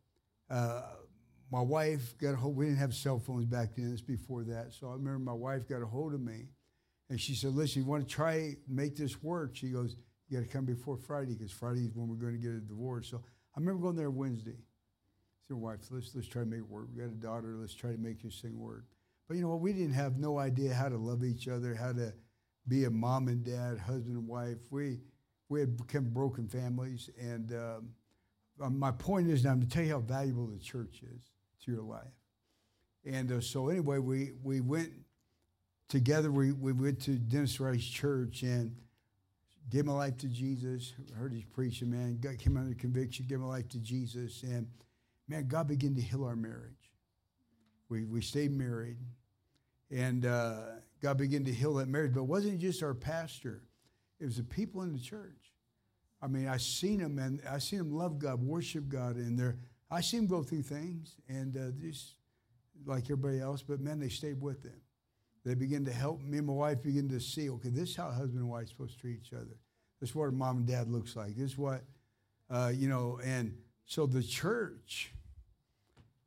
My wife got a hold. We didn't have cell phones back then. It's before that. So I remember my wife got a hold of me, and she said, "Listen, you want to try make this work?" She goes, "You got to come before Friday because Friday is when we're going to get a divorce." So I remember going there Wednesday. I said, "Wife, let's try to make it work. We got a daughter. Let's try to make this thing work." But you know what? We didn't have no idea how to love each other, how to be a mom and dad, husband and wife. We had become broken families, and my point is now to tell you how valuable the church is to your life. And so anyway, we went together. We went to Dennis Wright's church and gave my life to Jesus. Heard his preaching, man. Came under conviction, gave my life to Jesus. And, man, God began to heal our marriage. We stayed married. And God began to heal that marriage. But it wasn't just our pastor. It was the people in the church. I mean, I seen them love God, worship God, and I seen them go through things, and just like everybody else, but man, they stayed with them. They began to help me and my wife begin to see, okay, this is how husband and wife are supposed to treat each other. This is what a mom and dad looks like. This is what, you know, and so the church,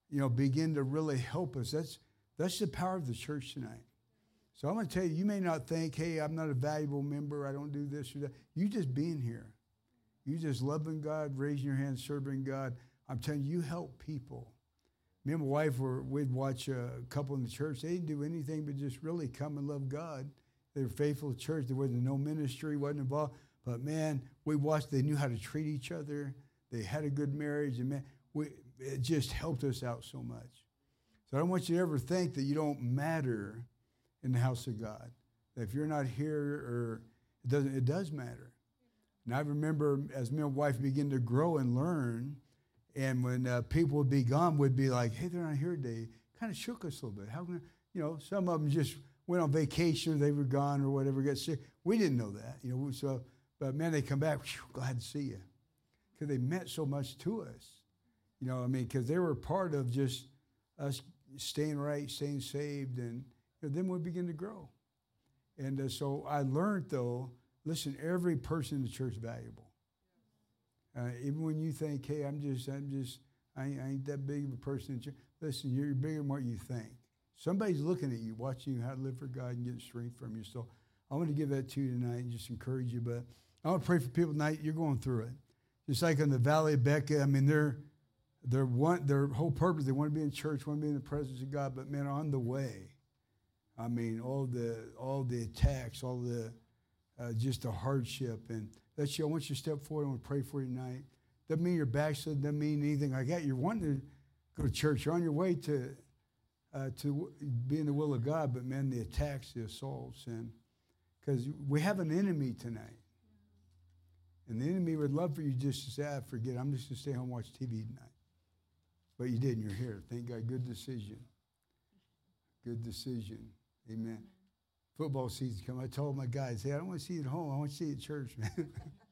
begin to really help us. That's the power of the church tonight. So I'm going to tell you, you may not think, hey, I'm not a valuable member. I don't do this or that. You just being here. You just loving God, raising your hand, serving God. I'm telling you, you help people. Me and my wife, we'd watch a couple in the church. They didn't do anything but just really come and love God. They were faithful to church. There wasn't no ministry, wasn't involved. But, man, we watched. They knew how to treat each other. They had a good marriage. And, man, it just helped us out so much. So I don't want you to ever think that you don't matter in the house of God. That if you're not here, it does matter. And I remember as me and my wife began to grow and learn, and when people would be gone, we'd be like, hey, they're not here today. Kind of shook us a little bit. How can some of them just went on vacation, or they were gone or whatever, got sick. We didn't know that. But man, they come back, glad to see you. Because they meant so much to us. Because they were part of just us staying right, staying saved, and then we begin to grow. And so I learned, though, listen, every person in the church is valuable. Even when you think, hey, I ain't that big of a person in church. Listen, you're bigger than what you think. Somebody's looking at you, watching you how to live for God and get strength from you. So I want to give that to you tonight and just encourage you. But I want to pray for people tonight. You're going through it. Just like in the Valley of Becca, their whole purpose, they want to be in church, want to be in the presence of God. But, man, on the way, all the attacks, all the just the hardship. And that's you. I want you to step forward. I want to pray for you tonight. Doesn't mean you're backslid. Doesn't mean anything like that. You're wanting to go to church. You're on your way to be in the will of God. But, man, the attacks, the assaults, and because we have an enemy tonight. And the enemy would love for you just to say, forget it. I'm just going to stay home and watch TV tonight. But you didn't. You're here. Thank God. Good decision. Good decision. Amen. Football season come. I told my guys, hey, I don't want to see you at home. I want to see you at church, man.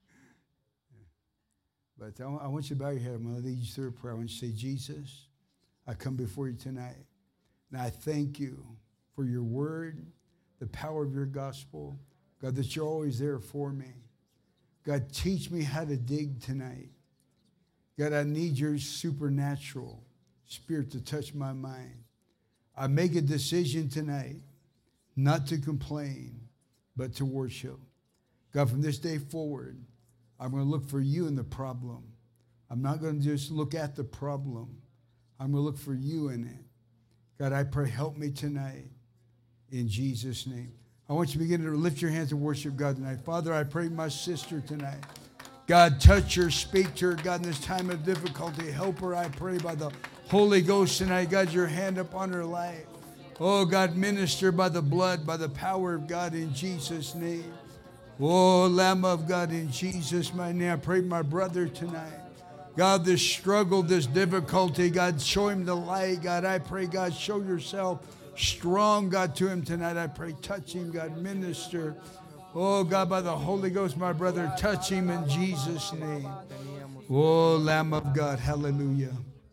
But I want you to bow your head. I'm going to lead you through a prayer. I want you to say, Jesus, I come before you tonight. And I thank you for your word, the power of your gospel. God, that you're always there for me. God, teach me how to dig tonight. God, I need your supernatural spirit to touch my mind. I make a decision tonight not to complain, but to worship. God, from this day forward, I'm going to look for you in the problem. I'm not going to just look at the problem. I'm going to look for you in it. God, I pray, help me tonight in Jesus' name. I want you to begin to lift your hands and worship God tonight. Father, I pray my sister tonight. God, touch her, speak to her. God, in this time of difficulty, help her, I pray, by the Holy Ghost tonight. God, your hand upon her life. Oh, God, minister by the blood, by the power of God in Jesus' name. Oh, Lamb of God, in Jesus' mighty name. I pray for my brother tonight. God, this struggle, this difficulty, God, show him the light. God, I pray, God, show yourself strong, God, to him tonight. I pray, touch him, God, minister. Oh, God, by the Holy Ghost, my brother, touch him in Jesus' name. Oh, Lamb of God, hallelujah.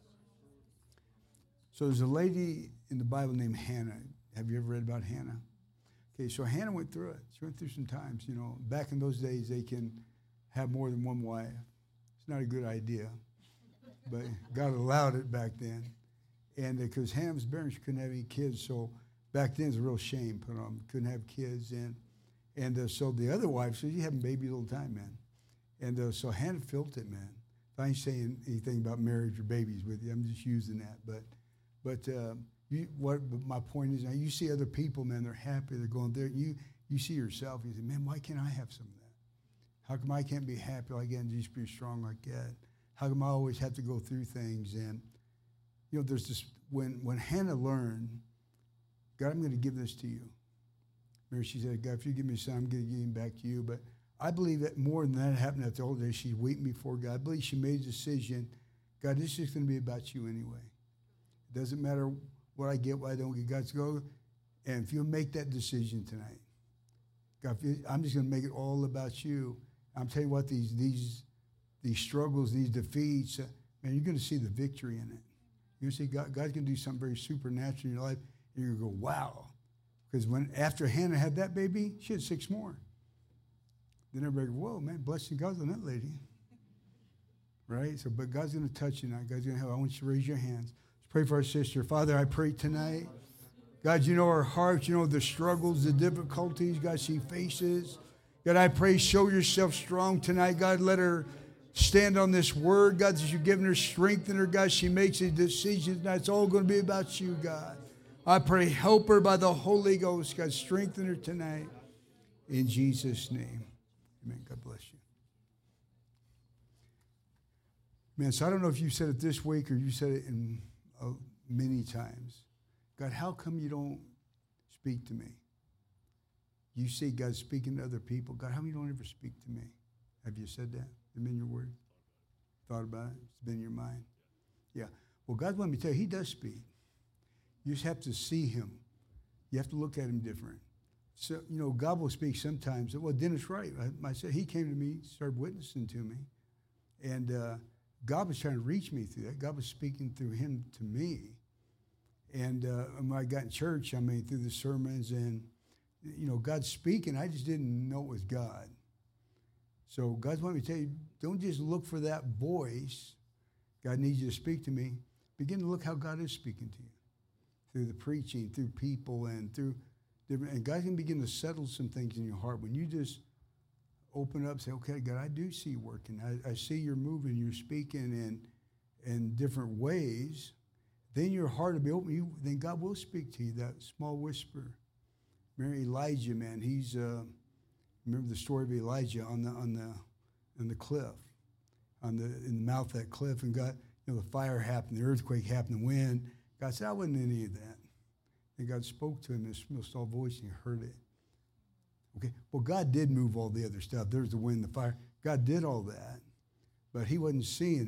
So there's a lady in the Bible named Hannah. Have you ever read about Hannah? Okay, so Hannah went through it. She went through some times. Back in those days, they can have more than one wife. It's not a good idea, but God allowed it back then. And because Hannah was barren, she couldn't have any kids. So back then, it's a real shame put on. Couldn't have kids. And so the other wife said, you having babies all the time, man. And so Hannah felt it, man. If I ain't saying anything about marriage or babies with you, I'm just using that. But my point is, now you see other people, man, they're happy, they're going there. You see yourself, you say, man, why can't I have some of that? How come I can't be happy like that and just be strong like that? How come I always have to go through things? And, there's this, when Hannah learned, God, I'm going to give this to you. Mary, she said, God, if you give me a son, I'm going to give him back to you. But I believe that more than that happened at the old days. She's weeping before God. I believe she made a decision. God, this is going to be about you anyway. It doesn't matter what I get, what I don't get. God's go. And if you'll make that decision tonight, God, I'm just going to make it all about you. I'm telling you what, these struggles, these defeats, man, you're going to see the victory in it. You're going to see God's going to do something very supernatural in your life. You're going to go, wow. Because after Hannah had that baby, she had 6 more. Then everybody go, whoa, man, blessing God's on that lady. Right? So, but God's going to touch you now. God's going to help. I want you to raise your hands. Let's Pray for our sister. Father, I pray tonight. God, you know her heart. You know the struggles, the difficulties, God, she faces. God, I pray, show yourself strong tonight. God, let her stand on this word. God, that you've given her strength in her. God, she makes a decision tonight. It's all going to be about you, God. I pray, help her by the Holy Ghost. God, strengthen her tonight. In Jesus' name. Amen. God bless you. Man, so I don't know if you said it this week or you said it in many times. God, how come you don't speak to me? You see God speaking to other people. God, how come you don't ever speak to me? Have you said that? Has it been your word? Thought about it? It's been in your mind? Yeah. Well, God, let me tell you, he does speak. You just have to see him. You have to look at him different. So, you know, God will speak sometimes. Well, Dennis Wright, I said, he came to me, started witnessing to me. And God was trying to reach me through that. God was speaking through him to me. And when I got in church, through the sermons and, you know, God's speaking. I just didn't know it was God. So God's wanting me to tell you, don't just look for that voice. God needs you to speak to me. Begin to look how God is speaking to you. Through the preaching, through people, and through different, and God can begin to settle some things in your heart. When you just open up, say, okay, God, I do see you working. I see you're moving, you're speaking in different ways. Then your heart will be open. Then God will speak to you, that small whisper. Remember Elijah, man. He's remember the story of Elijah on the cliff, in the mouth of that cliff, and God, you know, the fire happened, the earthquake happened, the wind. God said, I wasn't any of that. And God spoke to him in a small voice, and he heard it. Okay, well, God did move all the other stuff. There's the wind, the fire. God did all that, but he wasn't seeing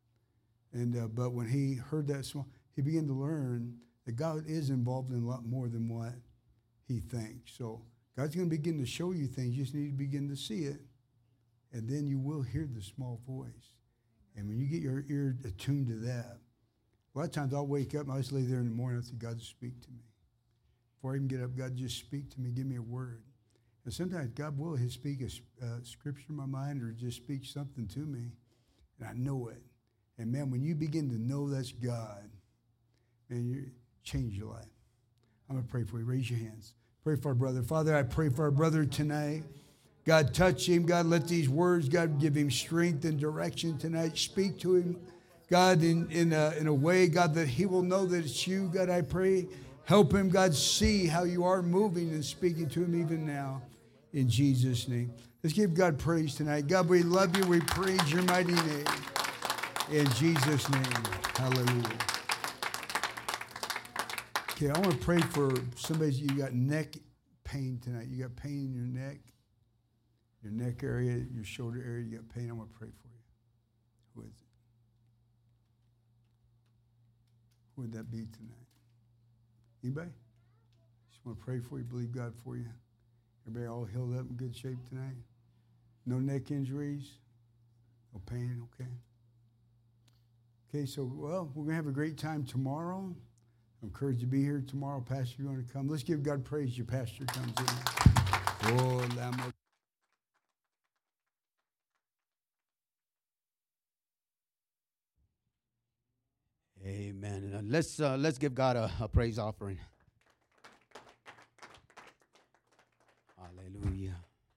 it. And but when he heard that small, he began to learn that God is involved in a lot more than what he thinks. So God's going to begin to show you things. You just need to begin to see it, and then you will hear the small voice. And when you get your ear attuned to that, a lot of times I'll wake up and I'll just lay there in the morning and I'll say, God, speak to me. Before I even get up, God, just speak to me. Give me a word. And sometimes God will speak a scripture in my mind or just speak something to me, and I know it. And, man, when you begin to know that's God, man, you change your life. I'm going to pray for you. Raise your hands. Pray for our brother. Father, I pray for our brother tonight. God, touch him. God, let these words, God, give him strength and direction tonight. Speak to him, God, in a way, God, that he will know that it's you. God, I pray. Help him, God, see how you are moving and speaking to him even now. In Jesus' name. Let's give God praise tonight. God, we love you. We praise your mighty name. In Jesus' name. Hallelujah. Okay, I want to pray for somebody. You got neck pain tonight. You got pain in your neck area, your shoulder area. You got pain. I want to pray for you. Who is it? Who would that be tonight? Anybody? Just want to pray for you. Believe God for you. Everybody all healed up in good shape tonight? No neck injuries? No pain? Okay. Okay, so, well, we're going to have a great time tomorrow. I'm encouraged to be here tomorrow. Pastor, you want to come? Let's give God praise. Your pastor comes in. Oh, Lamb. Amen. And let's give God a praise offering. Hallelujah.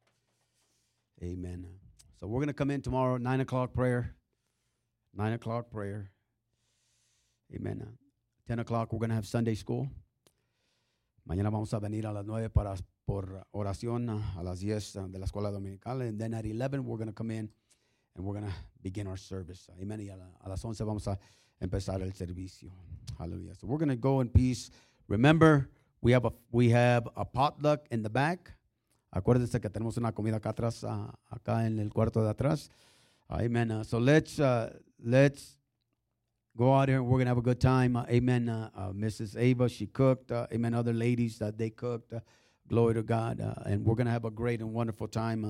Amen. So we're going to come in tomorrow, 9 o'clock prayer. 9 o'clock prayer. Amen. 10 o'clock, we're going to have Sunday school. Mañana vamos a venir a las 9 por oración, a las 10 de la escuela dominical. And then at 11, we're going to come in and we're going to begin our service. Amen. Y a las 11 vamos a empezar el servicio. Hallelujah. So we're going to go in peace. Remember, we have a potluck in the back. Acuérdense que tenemos una comida acá atrás, acá en el cuarto de atrás. Amen. So let's go out here. We're going to have a good time. Amen. Mrs. Ava, she cooked. Amen. Other ladies, they cooked. Glory to God. And we're going to have a great and wonderful time.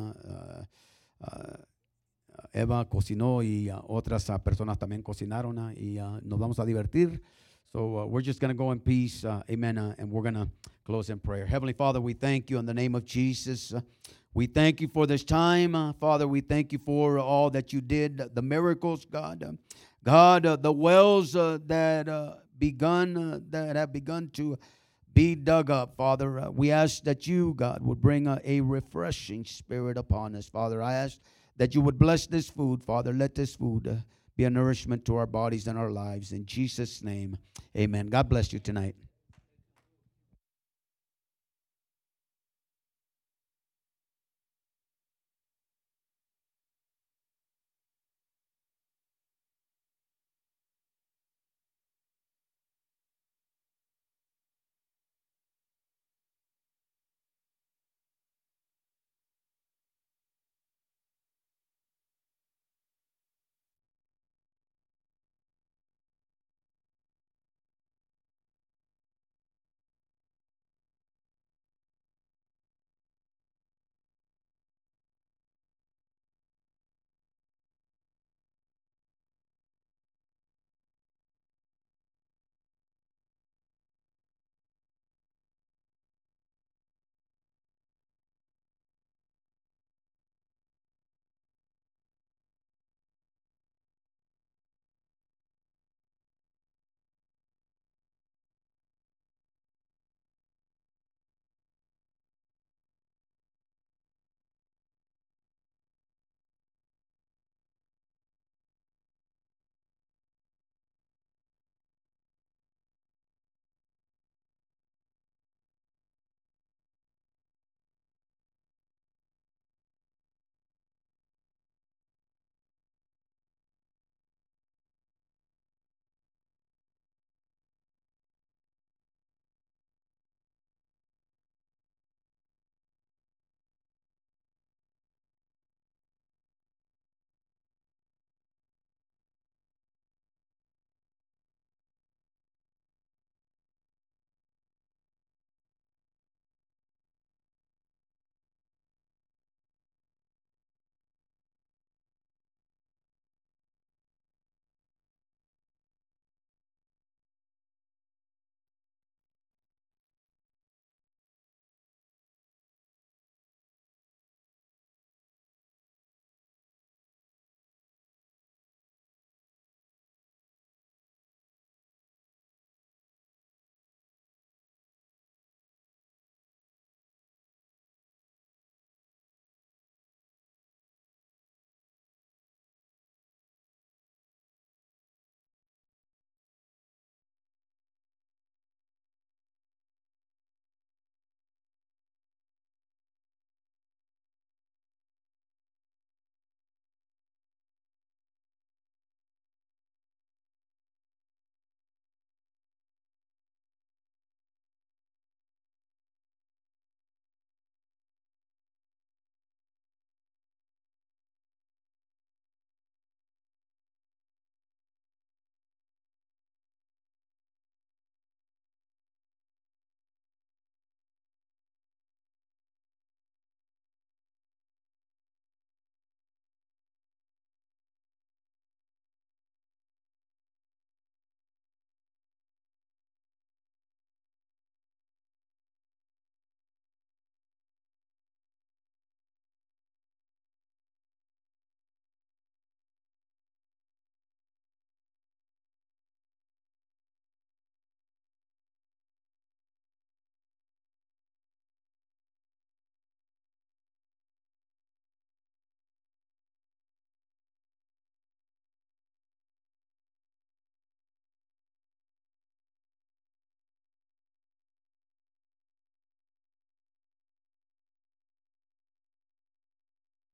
Eva cocinó y otras personas también cocinaron y nos vamos a divertir. So we're just going to go in peace, amen, and we're going to close in prayer. Heavenly Father, we thank you in the name of Jesus. We thank you for this time. Father, we thank you for all that you did, the miracles, God. God, the wells that begun to be dug up, Father. We ask that you, God, would bring a refreshing spirit upon us, Father. I ask that you would bless this food, Father. Let this food be a nourishment to our bodies and our lives. In Jesus' name, amen. God bless you tonight.